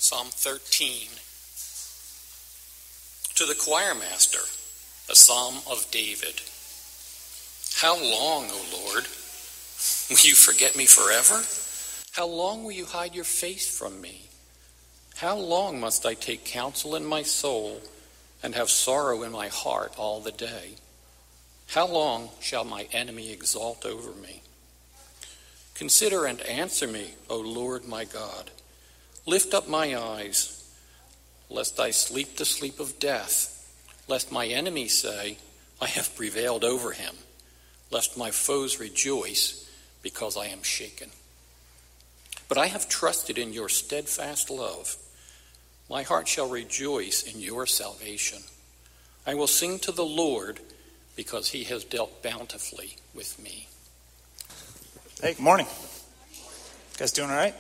Psalm 13. To the choir master, a psalm of David. How long, O Lord, will you forget me forever? How long will you hide your face from me? How long must I take counsel in my soul and have sorrow in my heart all the day? How long shall my enemy exalt over me? Consider and answer me, O Lord my God. Lift up my eyes, lest I sleep the sleep of death, lest my enemies say, I have prevailed over him, lest my foes rejoice because I am shaken. But I have trusted in your steadfast love. My heart shall rejoice in your salvation. I will sing to the Lord because he has dealt bountifully with me. Hey, good morning. You guys doing all right?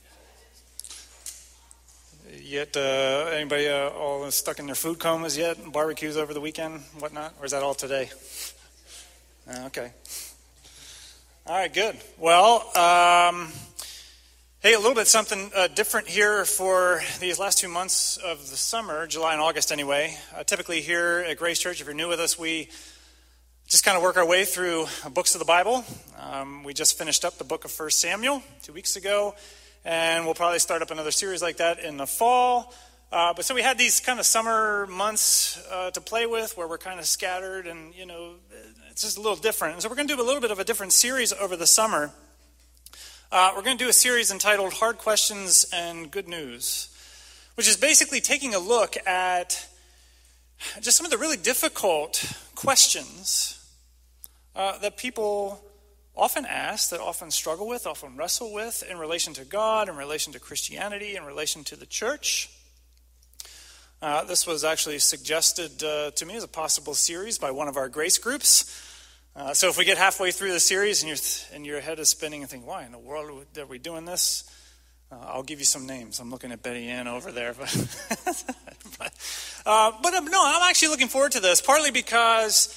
Yet, anybody all stuck in their food comas yet? Barbecues over the weekend, whatnot? Or is that all today? Okay. All right, good. Well, hey, a little bit something different here for these last 2 months of the summer, July and August anyway. Typically here at Grace Church, if you're new with us, we just kind of work our way through books of the Bible. We just finished up the book of 1 Samuel 2 weeks ago. And we'll probably start up another series like that in the fall. But so we had these kind of summer months to play with where we're kind of scattered and, it's just a little different. And so we're going to do a little bit of a different series over the summer. We're going to do a series entitled Hard Questions and Good News, which is basically taking a look at just some of the really difficult questions that people often ask, that often struggle with, often wrestle with in relation to God, in relation to Christianity, in relation to the church. This was actually suggested to me as a possible series by one of our grace groups. So if we get halfway through the series and your head is spinning and think, why in the world are we doing this? I'll give you some names. I'm looking at Betty Ann over there. But I'm actually looking forward to this, partly because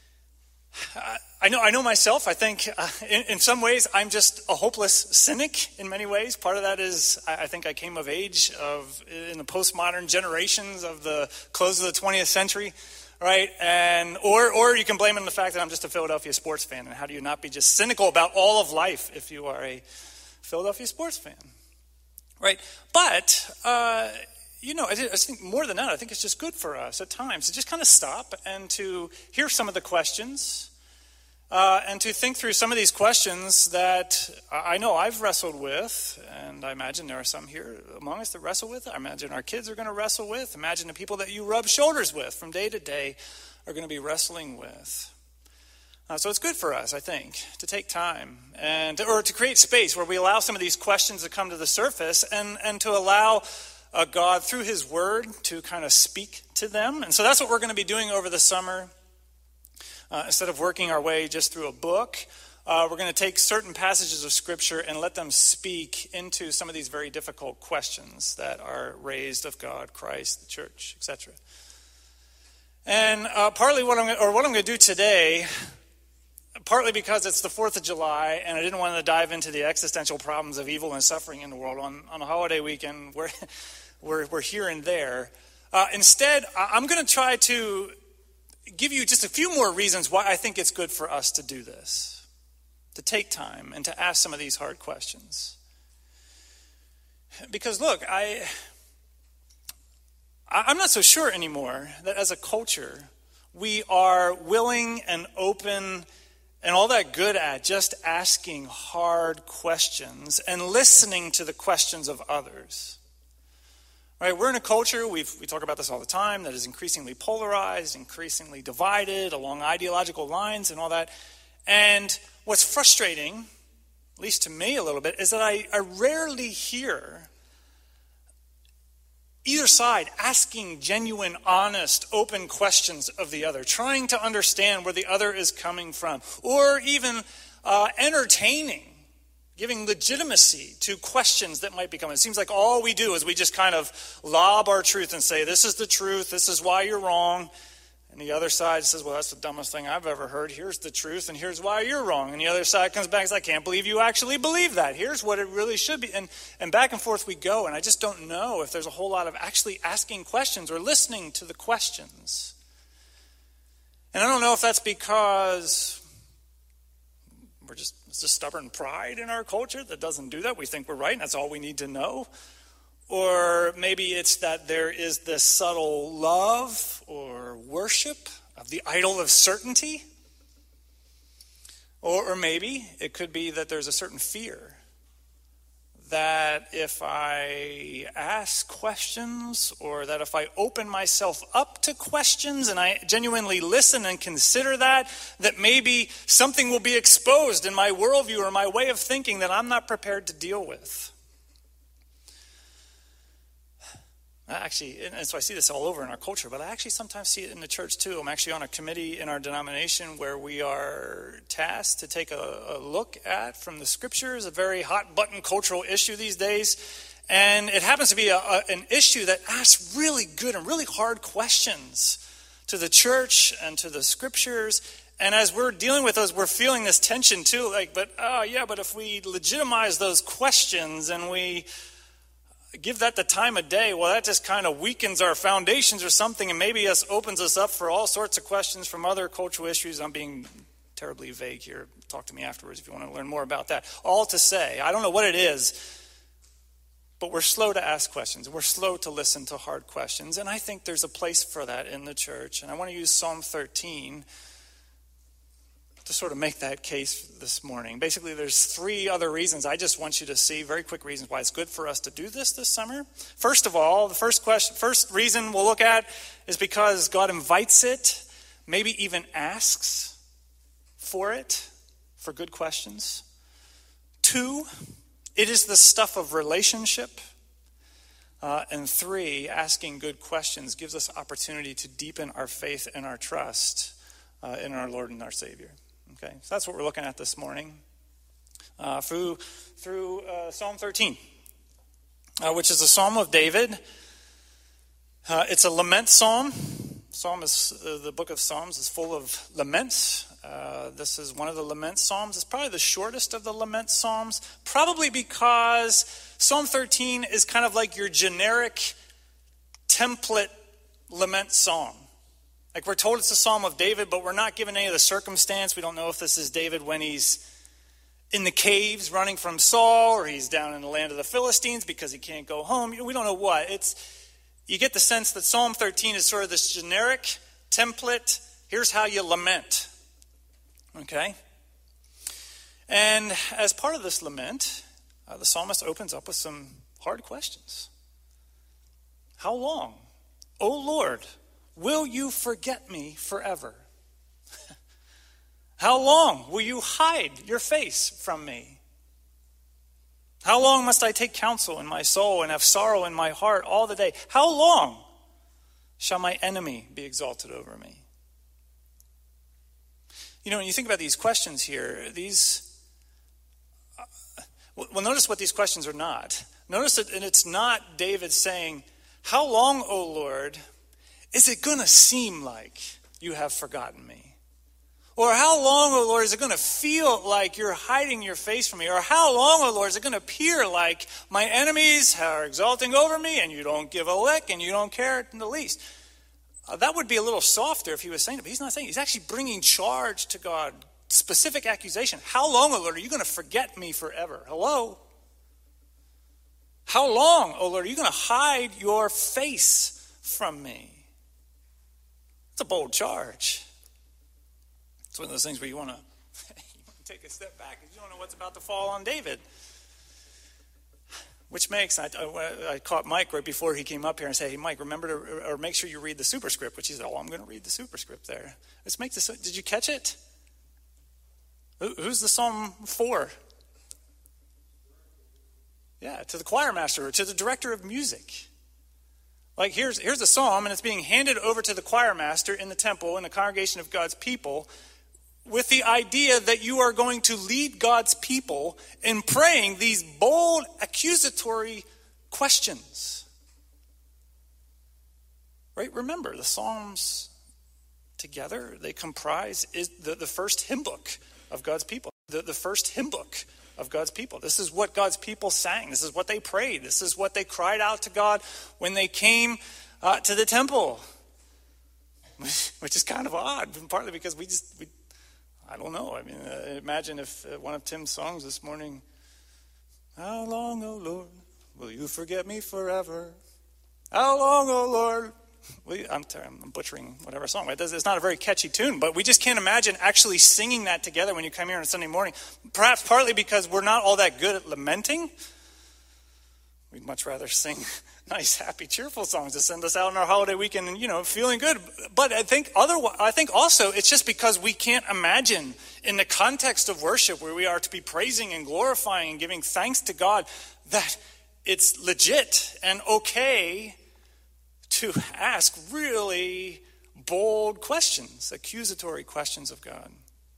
I know myself. I think in some ways I'm just a hopeless cynic in many ways. Part of that is I think I came of age in the postmodern generations of the close of the 20th century, right? And or you can blame it on the fact that I'm just a Philadelphia sports fan. And how do you not be just cynical about all of life if you are a Philadelphia sports fan, right? But I think more than that, I think it's just good for us at times to just kind of stop and to hear some of the questions and to think through some of these questions that I know I've wrestled with, and I imagine there are some here among us that wrestle with. I imagine our kids are going to wrestle with. Imagine the people that you rub shoulders with from day to day are going to be wrestling with. So it's good for us, I think, to take time or to create space where we allow some of these questions to come to the surface and to allow God through his word to kind of speak to them. And so that's what we're going to be doing over the summer. Instead of working our way just through a book, we're going to take certain passages of Scripture and let them speak into some of these very difficult questions that are raised of God, Christ, the church, etc. And partly what I'm going to do today, partly because it's the 4th of July and I didn't want to dive into the existential problems of evil and suffering in the world on a holiday weekend where we're here and there. Instead, I'm going to try to give you just a few more reasons why I think it's good for us to do this, to take time and to ask some of these hard questions. Because look, I'm not so sure anymore that as a culture we are willing and open and all that good at just asking hard questions and listening to the questions of others. Right, we're in a culture, we talk about this all the time, that is increasingly polarized, increasingly divided along ideological lines and all that. And what's frustrating, at least to me a little bit, is that I rarely hear either side asking genuine, honest, open questions of the other, trying to understand where the other is coming from, or even entertaining, giving legitimacy to questions that might be coming. It seems like all we do is we just kind of lob our truth and say, this is the truth, this is why you're wrong, And the other side says, well, that's the dumbest thing I've ever heard. Here's the truth, and here's why you're wrong. And the other side comes back and says, I can't believe you actually believe that. Here's what it really should be. And back and forth we go, and I just don't know if there's a whole lot of actually asking questions or listening to the questions. And I don't know if that's because it's just stubborn pride in our culture that doesn't do that. We think we're right, and that's all we need to know. Or maybe it's that there is this subtle love or worship of the idol of certainty. Or maybe it could be that there's a certain fear that if I ask questions or that if I open myself up to questions and I genuinely listen and consider that maybe something will be exposed in my worldview or my way of thinking that I'm not prepared to deal with. Actually, and so I see this all over in our culture, but I actually sometimes see it in the church too. I'm actually on a committee in our denomination where we are tasked to take a look at from the scriptures, a very hot button cultural issue these days. And it happens to be an issue that asks really good and really hard questions to the church and to the scriptures. And as we're dealing with those, we're feeling this tension too. But if we legitimize those questions and we give that the time of day, well, that just kind of weakens our foundations or something, and maybe opens us up for all sorts of questions from other cultural issues. I'm being terribly vague here. Talk to me afterwards if you want to learn more about that. All to say, I don't know what it is, but we're slow to ask questions. We're slow to listen to hard questions, and I think there's a place for that in the church. And I want to use Psalm 13 to sort of make that case this morning. Basically, there's 3 other reasons I just want you to see, very quick reasons why it's good for us to do this summer. First of all, the first reason we'll look at is because God invites it, maybe even asks for it, for good questions. 2, it is the stuff of relationship. And 3, asking good questions gives us opportunity to deepen our faith and our trust in our Lord and our Savior. Okay, so that's what we're looking at this morning through Psalm 13, which is a Psalm of David. It's a lament psalm. The book of Psalms is full of laments. This is one of the lament psalms. It's probably the shortest of the lament psalms, probably because Psalm 13 is kind of like your generic template lament psalm. Like we're told it's a Psalm of David, but we're not given any of the circumstance. We don't know if this is David when he's in the caves running from Saul, or he's down in the land of the Philistines because he can't go home. We don't know what. You get the sense that Psalm 13 is sort of this generic template. Here's how you lament. Okay? And as part of this lament, the psalmist opens up with some hard questions. How long, O Lord, will you forget me forever? How long will you hide your face from me? How long must I take counsel in my soul and have sorrow in my heart all the day? How long shall my enemy be exalted over me? You know, when you think about these questions here, notice what these questions are not. Notice that and it's not David saying, how long, O Lord, is it going to seem like you have forgotten me? Or how long, O Lord, is it going to feel like you're hiding your face from me? Or how long, O Lord, is it going to appear like my enemies are exalting over me and you don't give a lick and you don't care in the least? That would be a little softer if he was saying it, but he's not saying it. He's actually bringing charge to God, specific accusation. How long, O Lord, are you going to forget me forever? Hello? How long, O Lord, are you going to hide your face from me? It's a bold charge. It's one of those things where you want to take a step back because you don't know what's about to fall on David. Which makes, I caught Mike right before he came up here and said, hey, Mike, remember or make sure you read the superscript, which he said, I'm going to read the superscript there. Did you catch it? Who's the psalm for? Yeah, to the choir master or to the director of music. Like here's a psalm, and it's being handed over to the choir master in the temple, in the congregation of God's people, with the idea that you are going to lead God's people in praying these bold, accusatory questions. Right? Remember, the Psalms together. They comprise the first hymn book of God's people. The first hymn book of God's people. This is what God's people sang. This is what they prayed. This is what they cried out to God when they came to the temple. Which is kind of odd, partly because I don't know. I mean, imagine if one of Tim's songs this morning, how long, O Lord, will you forget me forever? How long, O Lord? I'm butchering whatever song. It's not a very catchy tune, but we just can't imagine actually singing that together when you come here on a Sunday morning. Perhaps partly because we're not all that good at lamenting. We'd much rather sing nice, happy, cheerful songs to send us out on our holiday weekend and, feeling good. But I think also it's just because we can't imagine in the context of worship where we are to be praising and glorifying and giving thanks to God that it's legit and okay to ask really bold questions, accusatory questions of God.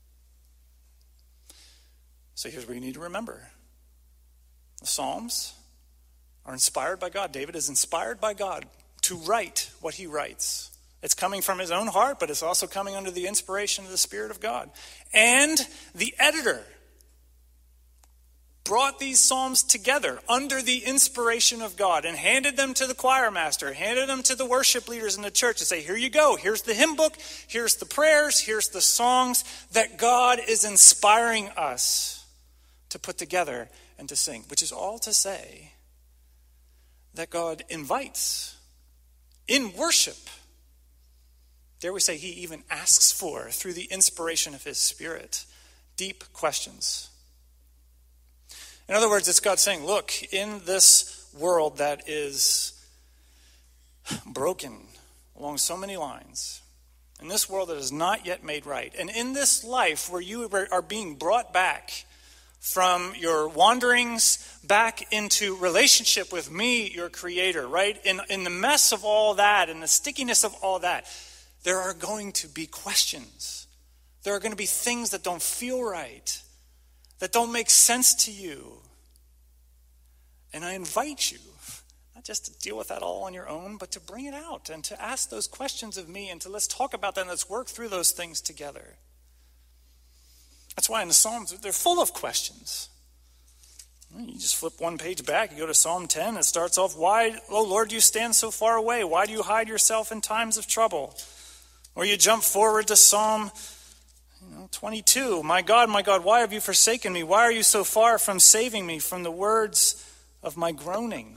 So here's what you need to remember. The Psalms are inspired by God. David is inspired by God to write what he writes. It's coming from his own heart, but it's also coming under the inspiration of the Spirit of God. And the editor brought these psalms together under the inspiration of God and handed them to the choir master, handed them to the worship leaders in the church and say, here you go. Here's the hymn book. Here's the prayers. Here's the songs that God is inspiring us to put together and to sing, which is all to say that God invites in worship. Dare we say he even asks for, through the inspiration of his Spirit, deep questions. In other words, it's God saying, look, in this world that is broken along so many lines, in this world that is not yet made right, and in this life where you are being brought back from your wanderings back into relationship with me, your creator, right? In the mess of all that and the stickiness of all that, there are going to be questions. There are going to be things that don't feel right, that don't make sense to you. And I invite you, not just to deal with that all on your own, but to bring it out and to ask those questions of me and to let's talk about that and let's work through those things together. That's why in the Psalms, they're full of questions. You just flip one page back, you go to Psalm 10, it starts off, why, oh Lord, do you stand so far away? Why do you hide yourself in times of trouble? Or you jump forward to Psalm 22, my God, why have you forsaken me? Why are you so far from saving me from the words of my groaning?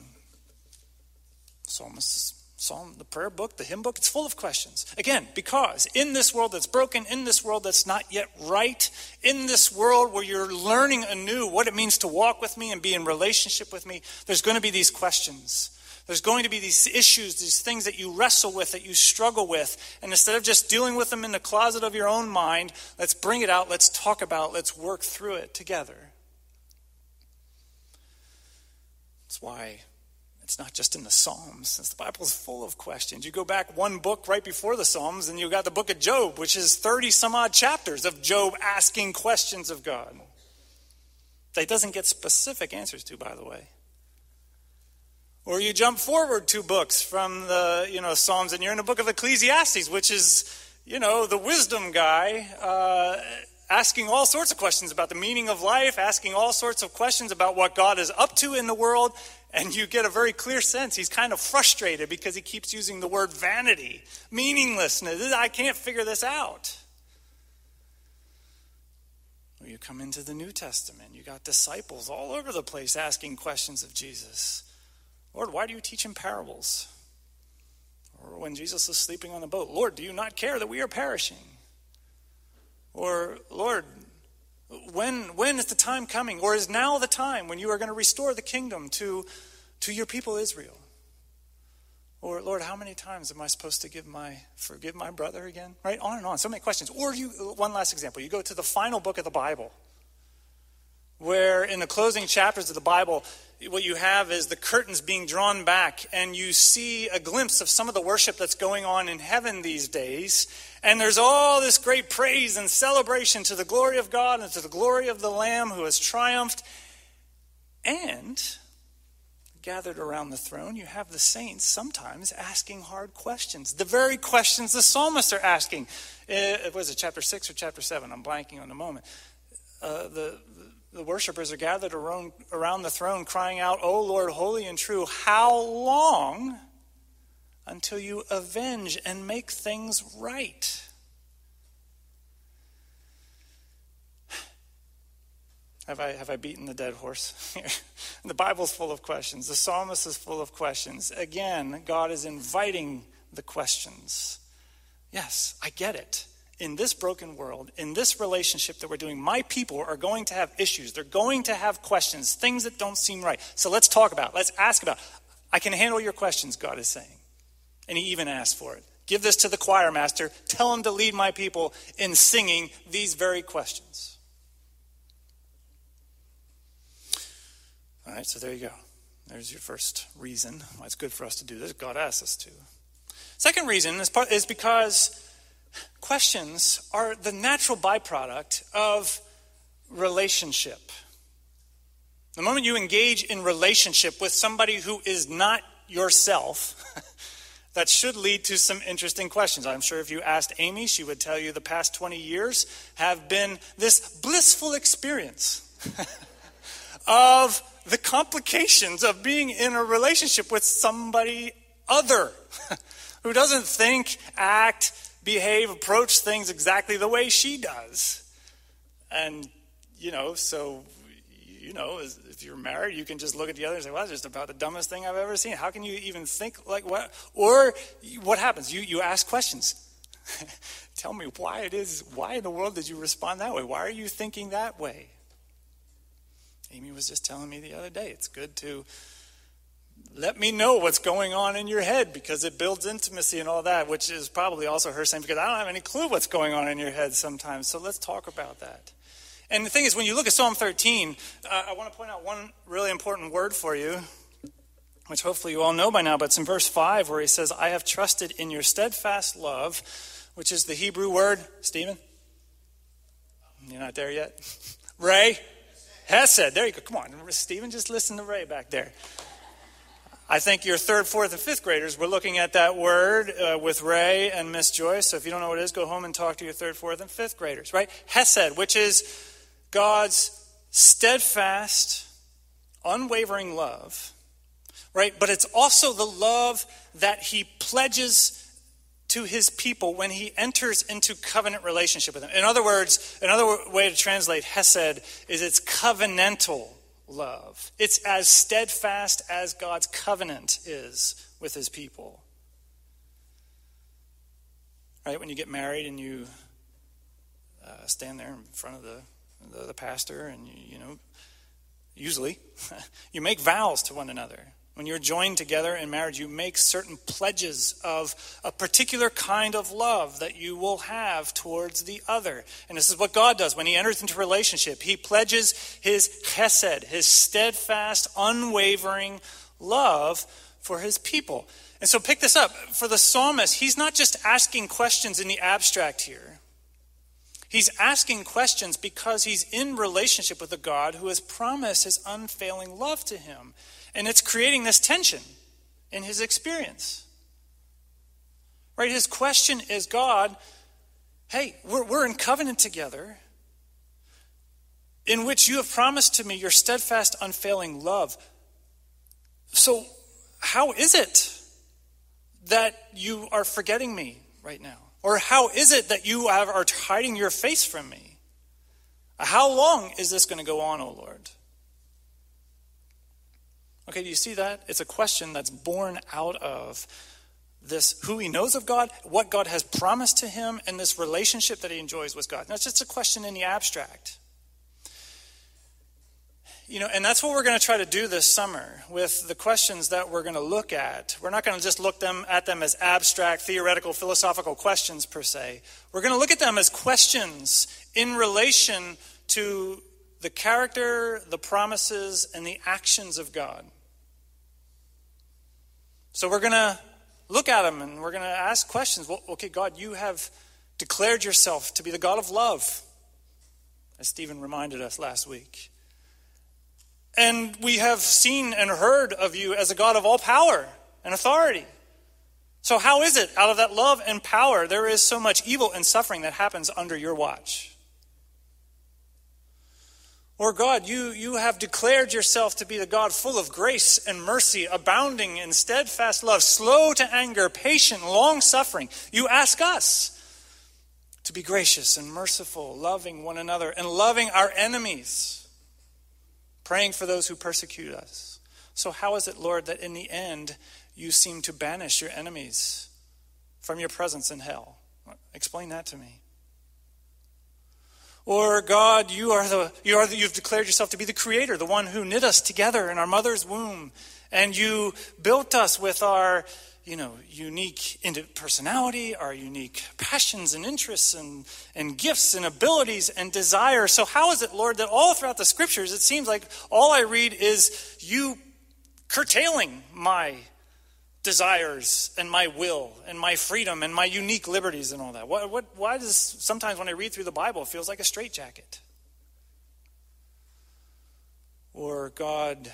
Psalm, the prayer book, the hymn book, it's full of questions. Again, because in this world that's broken, in this world that's not yet right, in this world where you're learning anew what it means to walk with me and be in relationship with me, there's going to be these questions. There's going to be these issues, these things that you wrestle with, that you struggle with. And instead of just dealing with them in the closet of your own mind, let's bring it out, let's talk about, let's work through it together. That's why it's not just in the Psalms, since the Bible is full of questions. You go back one book right before the Psalms, and you got the book of Job, which is 30 some odd chapters of Job asking questions of God that he doesn't get specific answers to, by the way. Or you jump forward 2 books from the Psalms, and you're in the book of Ecclesiastes, which is the wisdom guy asking all sorts of questions about the meaning of life, asking all sorts of questions about what God is up to in the world. And you get a very clear sense he's kind of frustrated because he keeps using the word vanity, meaninglessness. I can't figure this out. Well, you come into the New Testament. You got disciples all over the place asking questions of Jesus. Lord, why do you teach in parables? Or when Jesus is sleeping on the boat, Lord, do you not care that we are perishing? Or, Lord, when is the time coming? Or is now the time when you are going to restore the kingdom to your people Israel? Or, Lord, how many times am I supposed to forgive my brother again? Right? On and on. So many questions. Or one last example. You go to the final book of the Bible, where in the closing chapters of the Bible, what you have is the curtains being drawn back, and you see a glimpse of some of the worship that's going on in heaven these days. And there's all this great praise and celebration to the glory of God and to the glory of the Lamb who has triumphed. And gathered around the throne, you have the saints sometimes asking hard questions. The very questions the psalmists are asking. Was it chapter 6 or chapter 7? I'm blanking on the moment. The worshipers are gathered around the throne crying out, "O Lord, holy and true, how long until you avenge and make things right?" Have I beaten the dead horse here? The Bible's full of questions. The psalmist is full of questions. Again, God is inviting the questions. Yes, I get it. In this broken world, in this relationship that we're doing, my people are going to have issues. They're going to have questions, things that don't seem right. So let's talk about it. Let's ask about it. I can handle your questions, God is saying. And he even asked for it. Give this to the choir master. Tell him to lead my people in singing these very questions. All right, so there you go. There's your first reason why it's good for us to do this. God asks us to. Second reason is because questions are the natural byproduct of relationship. The moment you engage in relationship with somebody who is not yourself, that should lead to some interesting questions. I'm sure if you asked Amy, she would tell you the past 20 years have been this blissful experience of the complications of being in a relationship with somebody other who doesn't think, act, behave, approach things exactly the way she does. And, if you're married, you can just look at the other and say, well, that's just about the dumbest thing I've ever seen. How can you even think like what? Or what happens? You ask questions. Tell me why in the world did you respond that way? Why are you thinking that way? Amy was just telling me the other day, it's good to let me know what's going on in your head because it builds intimacy and all that, which is probably also her saying, because I don't have any clue what's going on in your head sometimes. So let's talk about that. And the thing is, when you look at Psalm 13, I want to point out one really important word for you, which hopefully you all know by now, but it's in verse 5 where he says, I have trusted in your steadfast love, which is the Hebrew word, Stephen? You're not there yet? Ray? Hesed. There you go. Come on, Stephen, just listen to Ray back there. I think your 3rd, 4th, and 5th graders were looking at that word with Ray and Miss Joyce. So if you don't know what it is, go home and talk to your 3rd, 4th, and 5th graders, right? Hesed, which is God's steadfast, unwavering love, right? But it's also the love that he pledges to his people when he enters into covenant relationship with them. In other words, another way to translate Hesed is it's covenantal love. It's as steadfast as God's covenant is with his people. Right? When you get married and you stand there in front of the pastor and usually you make vows to one another. When you're joined together in marriage, you make certain pledges of a particular kind of love that you will have towards the other. And this is what God does when he enters into relationship. He pledges his chesed, his steadfast, unwavering love for his people. And so pick this up. For the psalmist, he's not just asking questions in the abstract here. He's asking questions because he's in relationship with a God who has promised his unfailing love to him. And it's creating this tension in his experience. Right? His question is, God, hey, we're in covenant together in which you have promised to me your steadfast, unfailing love. So how is it that you are forgetting me right now? Or how is it that you are hiding your face from me? How long is this going to go on, O Lord? Okay, do you see that? It's a question that's born out of this, who he knows of God, what God has promised to him, and this relationship that he enjoys with God. Now, it's just a question in the abstract. And that's what we're going to try to do this summer with the questions that we're going to look at. We're not going to just look at them as abstract, theoretical, philosophical questions per se. We're going to look at them as questions in relation to the character, the promises, and the actions of God. So we're going to look at them and we're going to ask questions. Well, okay, God, you have declared yourself to be the God of love, as Stephen reminded us last week. And we have seen and heard of you as a God of all power and authority. So how is it out of that love and power there is so much evil and suffering that happens under your watch? Or God, you have declared yourself to be the God full of grace and mercy, abounding in steadfast love, slow to anger, patient, long-suffering. You ask us to be gracious and merciful, loving one another and loving our enemies, praying for those who persecute us. So how is it, Lord, that in the end you seem to banish your enemies from your presence in hell? Explain that to me. Or God, you've declared yourself to be the creator, the one who knit us together in our mother's womb. And you built us with our, unique personality, our unique passions and interests and gifts and abilities and desires. So how is it, Lord, that all throughout the scriptures, it seems like all I read is you curtailing my desires and my will and my freedom and my unique liberties and all that? Why does sometimes when I read through the Bible it feels like a straitjacket? Or God,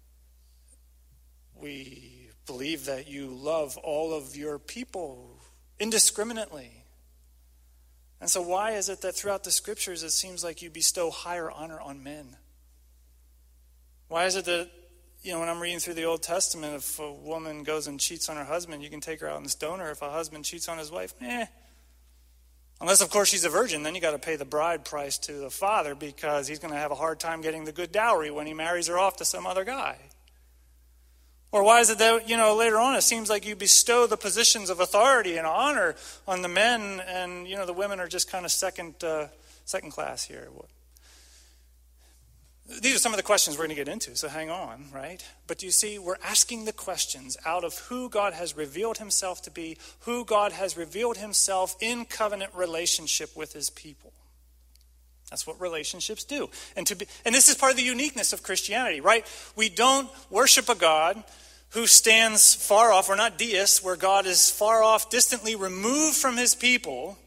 we believe that you love all of your people indiscriminately. And so why is it that throughout the scriptures it seems like you bestow higher honor on men? Why is it that when I'm reading through the Old Testament, if a woman goes and cheats on her husband, you can take her out and stone her. If a husband cheats on his wife, Unless, of course, she's a virgin, then you got to pay the bride price to the father because he's going to have a hard time getting the good dowry when he marries her off to some other guy. Or why is it that, later on it seems like you bestow the positions of authority and honor on the men and, the women are just kind of second class here. These are some of the questions we're going to get into, so hang on, right? But you see, we're asking the questions out of who God has revealed himself to be, who God has revealed himself in covenant relationship with his people. That's what relationships do. And this is part of the uniqueness of Christianity, right? We don't worship a God who stands far off. We're not deists, where God is far off, distantly removed from his people.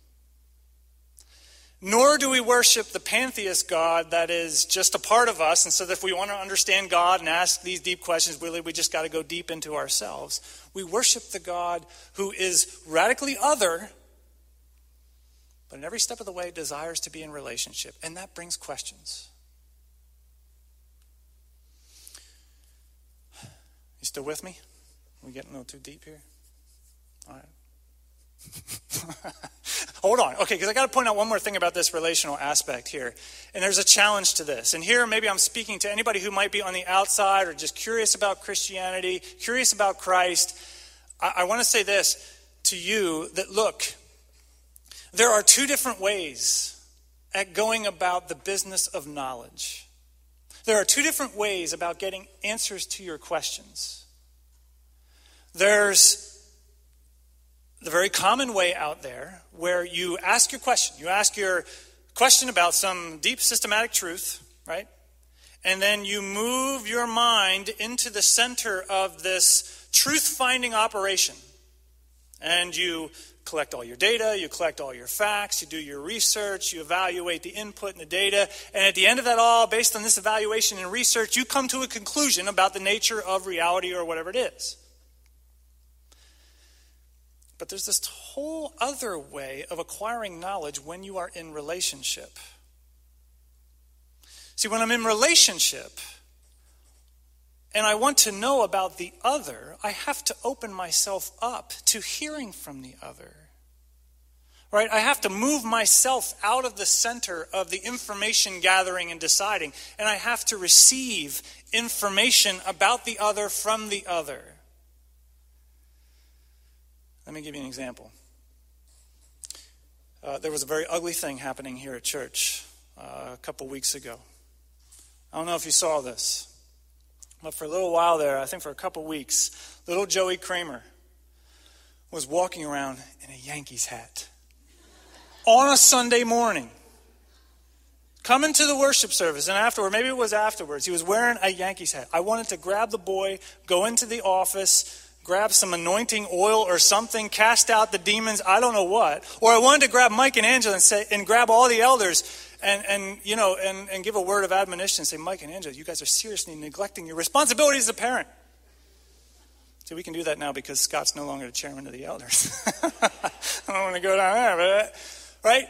Nor do we worship the pantheist God that is just a part of us. And so that if we want to understand God and ask these deep questions, really we just got to go deep into ourselves. We worship the God who is radically other, but in every step of the way desires to be in relationship. And that brings questions. You still with me? Are we getting a little too deep here? All right. Hold on. Okay, because I got to point out one more thing about this relational aspect here. And there's a challenge to this. And here maybe I'm speaking to anybody who might be on the outside or just curious about Christianity, curious about Christ. I want to say this to you, that look, there are two different ways at going about the business of knowledge. There are two different ways about getting answers to your questions. There's the very common way out there where you ask your question. You ask your question about some deep systematic truth, right? And then you move your mind into the center of this truth-finding operation. And you collect all your data, you collect all your facts, you do your research, you evaluate the input and the data. And at the end of that all, based on this evaluation and research, you come to a conclusion about the nature of reality or whatever it is. But there's this whole other way of acquiring knowledge when you are in relationship. See, when I'm in relationship and I want to know about the other, I have to open myself up to hearing from the other. Right? I have to move myself out of the center of the information gathering and deciding, and I have to receive information about the other from the other. Let me give you an example. There was a very ugly thing happening here at church a couple weeks ago. I don't know if you saw this, but for a little while there, I think for a couple weeks, little Joey Kramer was walking around in a Yankees hat on a Sunday morning, coming to the worship service, and afterward, maybe it was afterwards, he was wearing a Yankees hat. I wanted to grab the boy, go into the office, grab some anointing oil or something, cast out the demons, I don't know what. Or I wanted to grab Mike and Angela and grab all the elders and give a word of admonition and say, Mike and Angela, you guys are seriously neglecting your responsibilities as a parent. So we can do that now because Scott's no longer the chairman of the elders. I don't want to go down there, but right?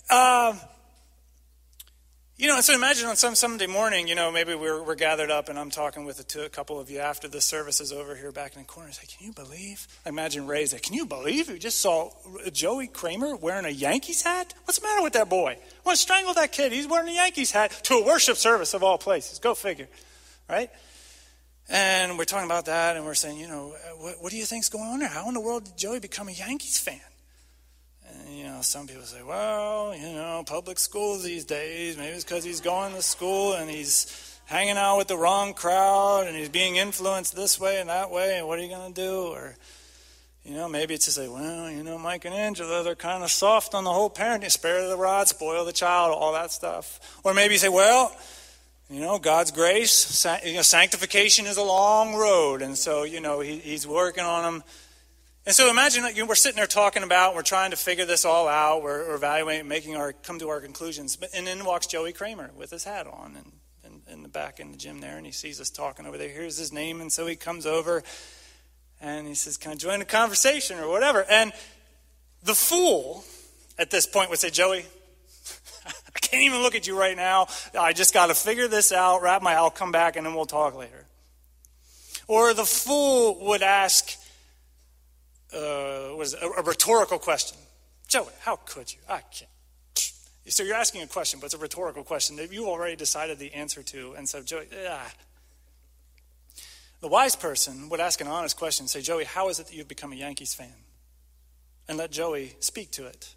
So imagine on some Sunday morning, maybe we're gathered up and I'm talking with a couple of you after the service is over here back in the corner. I say, can you believe? I imagine Ray say, can you believe you just saw Joey Kramer wearing a Yankees hat? What's the matter with that boy? I want to strangle that kid. He's wearing a Yankees hat to a worship service of all places. Go figure, right? And we're talking about that and we're saying, what do you think's going on there? How in the world did Joey become a Yankees fan? And, some people say, well, public schools these days, maybe it's because he's going to school and he's hanging out with the wrong crowd and he's being influenced this way and that way, and what are you going to do? Or, maybe it's just like, Mike and Angela, they're kind of soft on the whole parenting, spare the rod, spoil the child, all that stuff. Or maybe you say, God's grace, sanctification is a long road, and so, he's working on them. And so imagine that we're sitting there talking about, we're trying to figure this all out, we're evaluating, come to our conclusions. And then walks Joey Kramer with his hat on and in the back in the gym there, and he sees us talking over there. Here's his name, and so he comes over and he says, can I join the conversation or whatever? And the fool at this point would say, Joey, I can't even look at you right now. I just got to figure this out, I'll come back and then we'll talk later. Or the fool would ask, a rhetorical question. Joey, how could you? I can't. So you're asking a question, but it's a rhetorical question that you already decided the answer to. And so Joey, The wise person would ask an honest question, say, Joey, how is it that you've become a Yankees fan? And let Joey speak to it.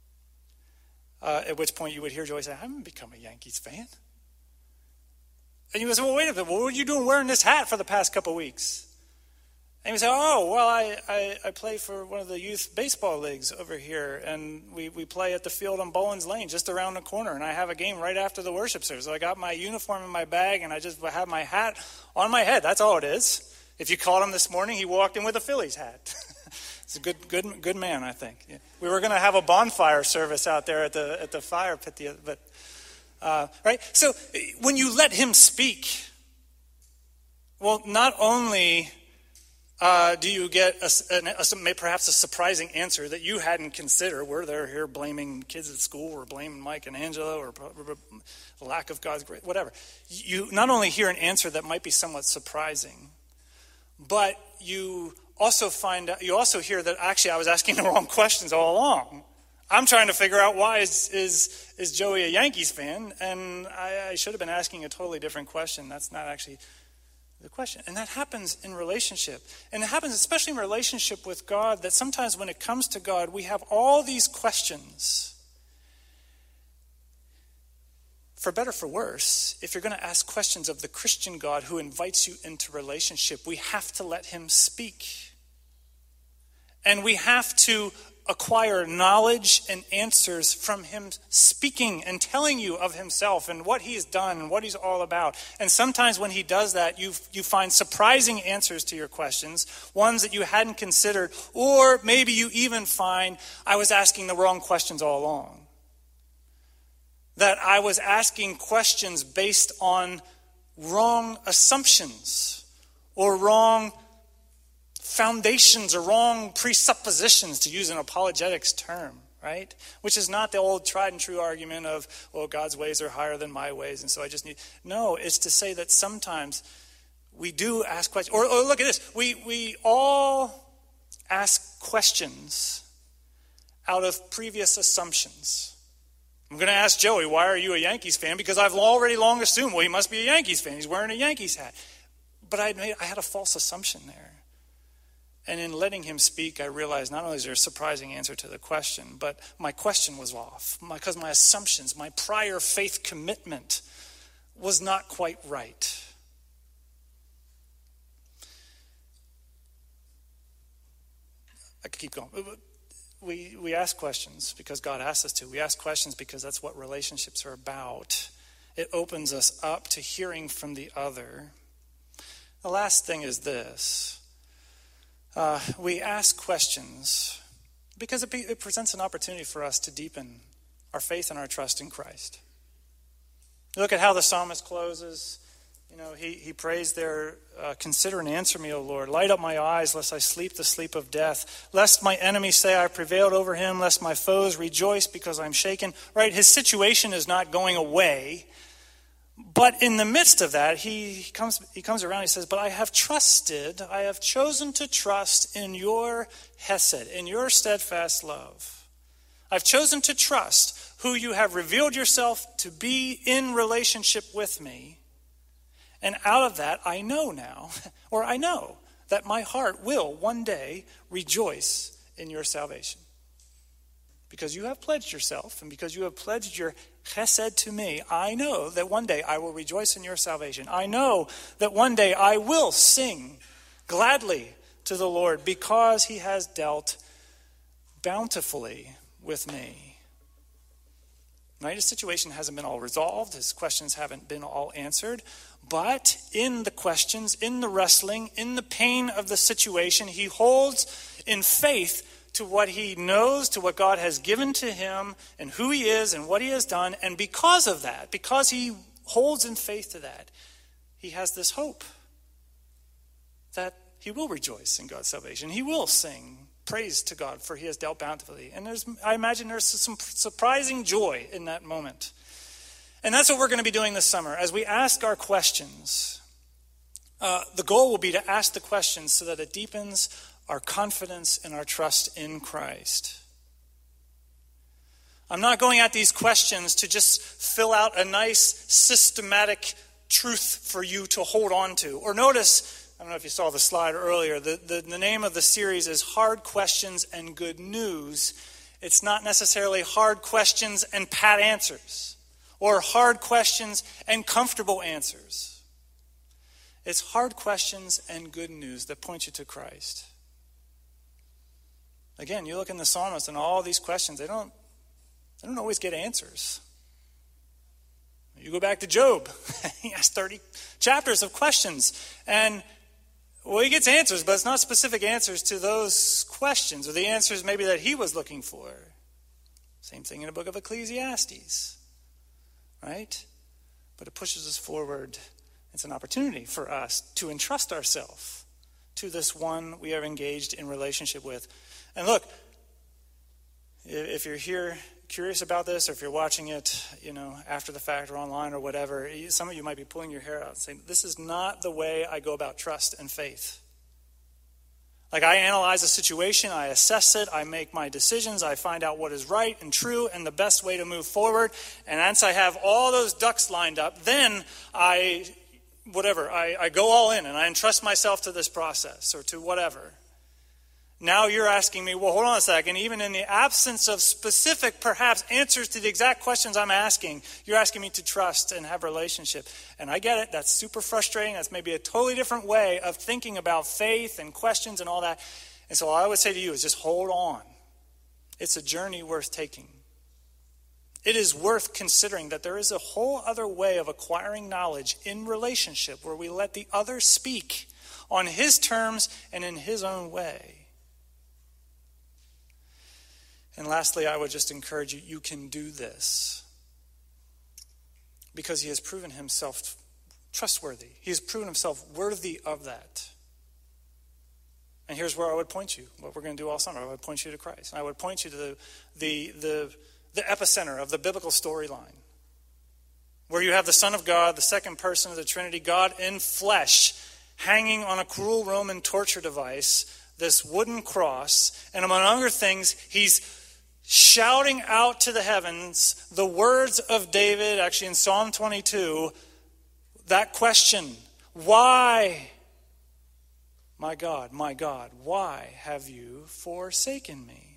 At which point you would hear Joey say, I haven't become a Yankees fan. And you would say, well, wait a minute, what were you doing wearing this hat for the past couple of weeks? And you say, I play for one of the youth baseball leagues over here, and we play at the field on Bowens Lane, just around the corner, and I have a game right after the worship service. So I got my uniform in my bag, and I just have my hat on my head. That's all it is. If you called him this morning, he walked in with a Phillies hat. It's a good man, I think. Yeah. We were going to have a bonfire service out there at the fire pit, right? So when you let him speak, well, not only do you get perhaps a surprising answer that you hadn't considered? We're there here blaming kids at school, or blaming Mike and Angela, or lack of God's grace, whatever. You not only hear an answer that might be somewhat surprising, but you also hear that actually I was asking the wrong questions all along. I'm trying to figure out why is Joey a Yankees fan, and I should have been asking a totally different question. That's not actually the question. And that happens in relationship. And it happens especially in relationship with God, that sometimes when it comes to God, we have all these questions. For better, for worse, if you're going to ask questions of the Christian God who invites you into relationship, we have to let him speak. And we have to acquire knowledge and answers from him speaking and telling you of himself and what he's done and what he's all about. And sometimes when he does that, you find surprising answers to your questions, ones that you hadn't considered, or maybe you even find, I was asking the wrong questions all along. That I was asking questions based on wrong assumptions or wrong foundations or wrong presuppositions, to use an apologetics term, right? Which is not the old tried and true argument of, well, God's ways are higher than my ways, and so I just need... No, it's to say that sometimes we do ask questions. Or look at this. We all ask questions out of previous assumptions. I'm going to ask Joey, why are you a Yankees fan? Because I've already long assumed, well, he must be a Yankees fan. He's wearing a Yankees hat. But I had a false assumption there. And in letting him speak, I realized not only is there a surprising answer to the question, but my question was off. Because my assumptions, my prior faith commitment was not quite right. I could keep going. We ask questions because God asks us to. We ask questions because that's what relationships are about. It opens us up to hearing from the other. The last thing is this. we ask questions because it presents an opportunity for us to deepen our faith and our trust in Christ. Look at how the psalmist closes. He prays there, consider and answer me, O Lord. Light up my eyes, lest I sleep the sleep of death. Lest my enemies say I prevailed over him, lest my foes rejoice because I'm shaken. Right? His situation is not going away. But in the midst of that, he comes around and he says, but I have chosen to trust in your hesed, in your steadfast love. I've chosen to trust who you have revealed yourself to be in relationship with me. And out of that, I know that my heart will one day rejoice in your salvation. Because you have pledged yourself, and because you have pledged your chesed to me, I know that one day I will rejoice in your salvation. I know that one day I will sing gladly to the Lord because he has dealt bountifully with me. Right? His situation hasn't been all resolved. His questions haven't been all answered. But in the questions, in the wrestling, in the pain of the situation, he holds in faith to what he knows, to what God has given to him, and who he is and what he has done. And because of that, because he holds in faith to that, he has this hope that he will rejoice in God's salvation. He will sing praise to God, for he has dealt bountifully. And I imagine there's some surprising joy in that moment. And that's what we're going to be doing this summer. As we ask our questions, the goal will be to ask the questions so that it deepens our confidence and our trust in Christ. I'm not going at these questions to just fill out a nice systematic truth for you to hold on to. Or notice, I don't know if you saw the slide earlier, the name of the series is Hard Questions and Good News. It's not necessarily hard questions and pat answers, or hard questions and comfortable answers. It's hard questions and good news that point you to Christ. Again, you look in the psalmist and all these questions, they don't always get answers. You go back to Job. He has 30 chapters of questions. And, he gets answers, but it's not specific answers to those questions or the answers maybe that he was looking for. Same thing in the book of Ecclesiastes. Right? But it pushes us forward. It's an opportunity for us to entrust ourselves to this one we are engaged in relationship with. And look, if you're here curious about this, or if you're watching it, after the fact or online or whatever, some of you might be pulling your hair out and saying, this is not the way I go about trust and faith. Like, I analyze a situation, I assess it, I make my decisions, I find out what is right and true and the best way to move forward. And once I have all those ducks lined up, then I go all in and I entrust myself to this process or to whatever. Now you're asking me, well, hold on a second. Even in the absence of specific, perhaps, answers to the exact questions I'm asking, you're asking me to trust and have a relationship. And I get it. That's super frustrating. That's maybe a totally different way of thinking about faith and questions and all that. And so all I would say to you is just hold on. It's a journey worth taking. It is worth considering that there is a whole other way of acquiring knowledge in relationship where we let the other speak on his terms and in his own way. And lastly, I would just encourage you, you can do this because he has proven himself trustworthy. He has proven himself worthy of that. And here's where I would point you, what we're going to do all summer. I would point you to Christ. And I would point you to the epicenter of the biblical storyline, where you have the Son of God, the second person of the Trinity, God in flesh, hanging on a cruel Roman torture device, this wooden cross, and among other things, he's shouting out to the heavens the words of David, actually in Psalm 22, that question, why, my God, why have you forsaken me?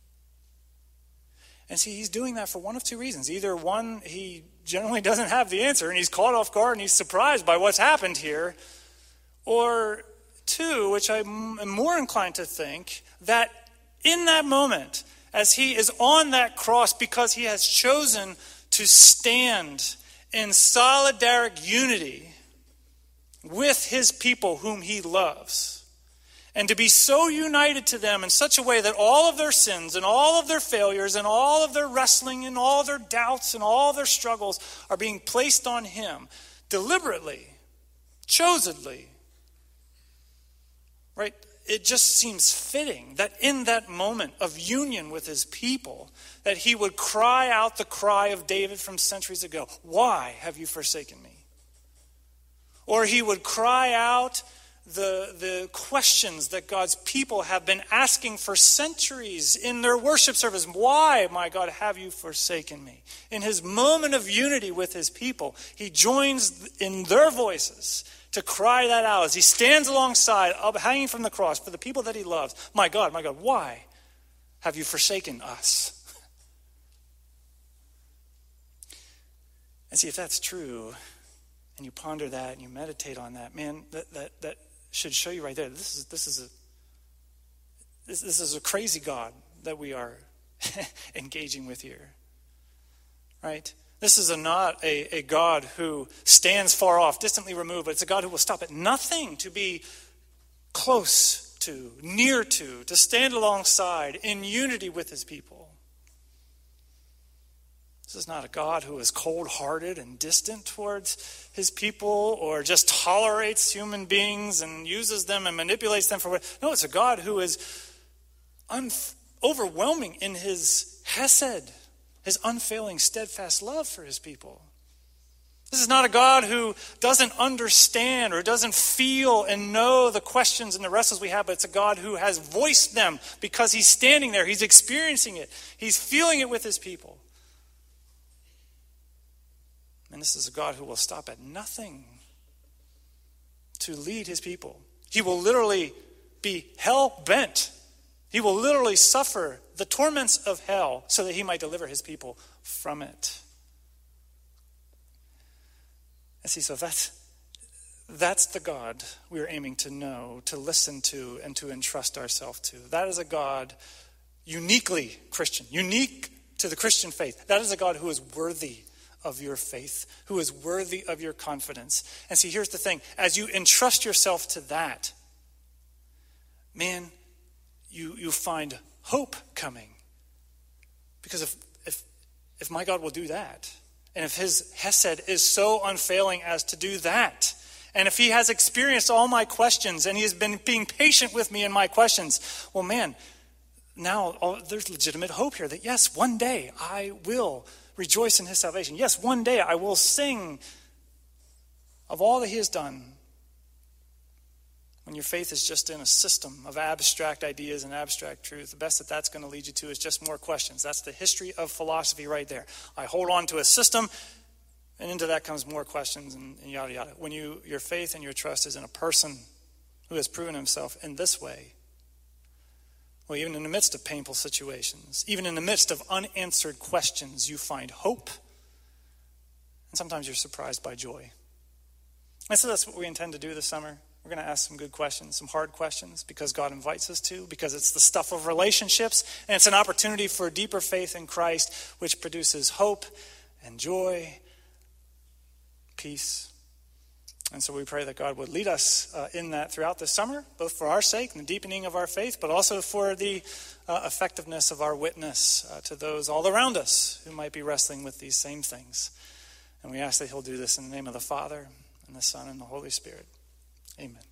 And see, he's doing that for one of two reasons. Either one, he generally doesn't have the answer and he's caught off guard and he's surprised by what's happened here. Or two, which I'm more inclined to think, that in that moment, as he is on that cross because he has chosen to stand in solidaric unity with his people whom he loves, and to be so united to them in such a way that all of their sins and all of their failures and all of their wrestling and all their doubts and all their struggles are being placed on him deliberately, chosenly. Right? It just seems fitting that in that moment of union with his people, that he would cry out the cry of David from centuries ago, "Why have you forsaken me?" Or he would cry out the questions that God's people have been asking for centuries in their worship service. "Why, my God, have you forsaken me?" In his moment of unity with his people, he joins in their voices to cry that out as he stands alongside, hanging from the cross for the people that he loves. My God, why have you forsaken us?" And see, if that's true, and you ponder that and you meditate on that, man, that should show you right there. This is a crazy God that we are engaging with here, right? This is not a God who stands far off, distantly removed, but it's a God who will stop at nothing to be close to, near to stand alongside in unity with his people. This is not a God who is cold-hearted and distant towards his people or just tolerates human beings and uses them and manipulates them for what. No, it's a God who is overwhelming in his hesed, his unfailing, steadfast love for his people. This is not a God who doesn't understand or doesn't feel and know the questions and the wrestles we have, but it's a God who has voiced them because he's standing there. He's experiencing it. He's feeling it with his people. And this is a God who will stop at nothing to lead his people. He will literally be hell-bent. He will literally suffer the torments of hell so that he might deliver his people from it. And see, so that's the God we are aiming to know, to listen to, and to entrust ourselves to. That is a God uniquely Christian, unique to the Christian faith. That is a God who is worthy of your faith, who is worthy of your confidence. And see, here's the thing. As you entrust yourself to that, man, you find hope coming. Because if my God will do that, and if his hesed is so unfailing as to do that, and if he has experienced all my questions, and he has been being patient with me in my questions, well, man, now there's legitimate hope here that yes, one day I will rejoice in his salvation. Yes, one day I will sing of all that he has done. When your faith is just in a system of abstract ideas and abstract truth, the best that's going to lead you to is just more questions. That's the history of philosophy right there. I hold on to a system, and into that comes more questions and yada yada. When your faith and your trust is in a person who has proven himself in this way, well, even in the midst of painful situations, even in the midst of unanswered questions, you find hope. And sometimes you're surprised by joy. And so that's what we intend to do this summer. We're going to ask some good questions, some hard questions, because God invites us to, because it's the stuff of relationships, and it's an opportunity for deeper faith in Christ, which produces hope and joy, peace. And so we pray that God would lead us in that throughout the summer, both for our sake and the deepening of our faith, but also for the effectiveness of our witness to those all around us who might be wrestling with these same things. And we ask that he'll do this in the name of the Father, and the Son, and the Holy Spirit. Amen.